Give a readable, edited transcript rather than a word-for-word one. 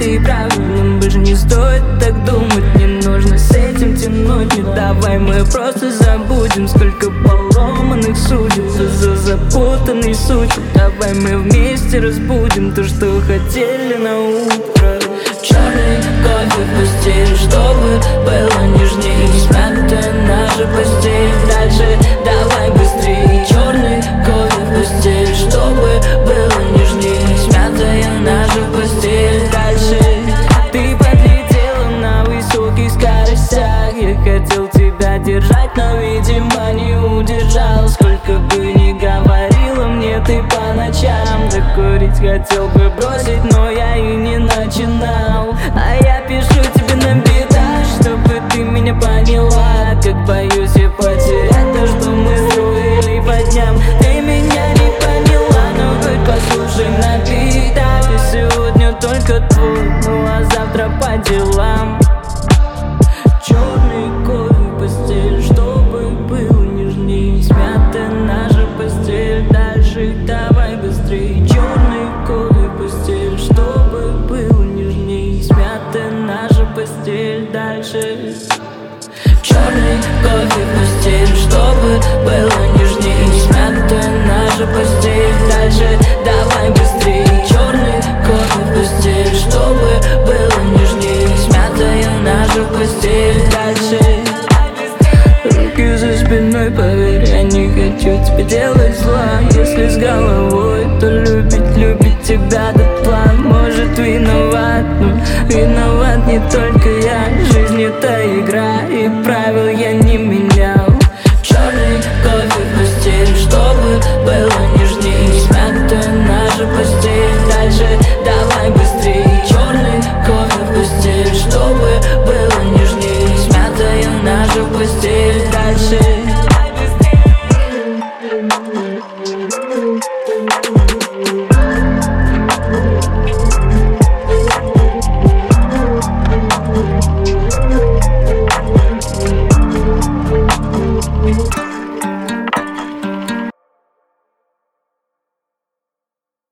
ты правильным, больше не стоит так думать. Не нужно с этим тянуть, не давай мы просто забудем. Сколько поломанных судеб за запутанный сучек. Давай мы вместе разбудим то, что хотели на утро. Черный кофе в постель, чтобы было нежнее. Смятая наша постель, дальше давай быстрее. Черный кофе в постель, чтобы было нежнее. Смятая наша постель, дальше. Ты подлетела на высоких скоростях. Я хотел тебя держать, но, видимо, не удержал. Сколько бы ни говорила мне ты по ночам, закурить хотел бы бросить, но я и не начинал. А я пишу тебе на битах, чтобы ты меня поняла. Как боюсь я потерять то, что мы строили по дням. Ты меня не поняла, но хоть послушай на битах. И сегодня только твой, ну а завтра по делам. Черный кофе в постель, чтобы было нежней. Смятая наша постель, дальше давай быстрей. Черный кофе в постель, чтобы было нежней. Смятая наша постель, дальше. Черный кофе в постель, чтобы было нежней. Смятая наша постель, дальше давай быстрей.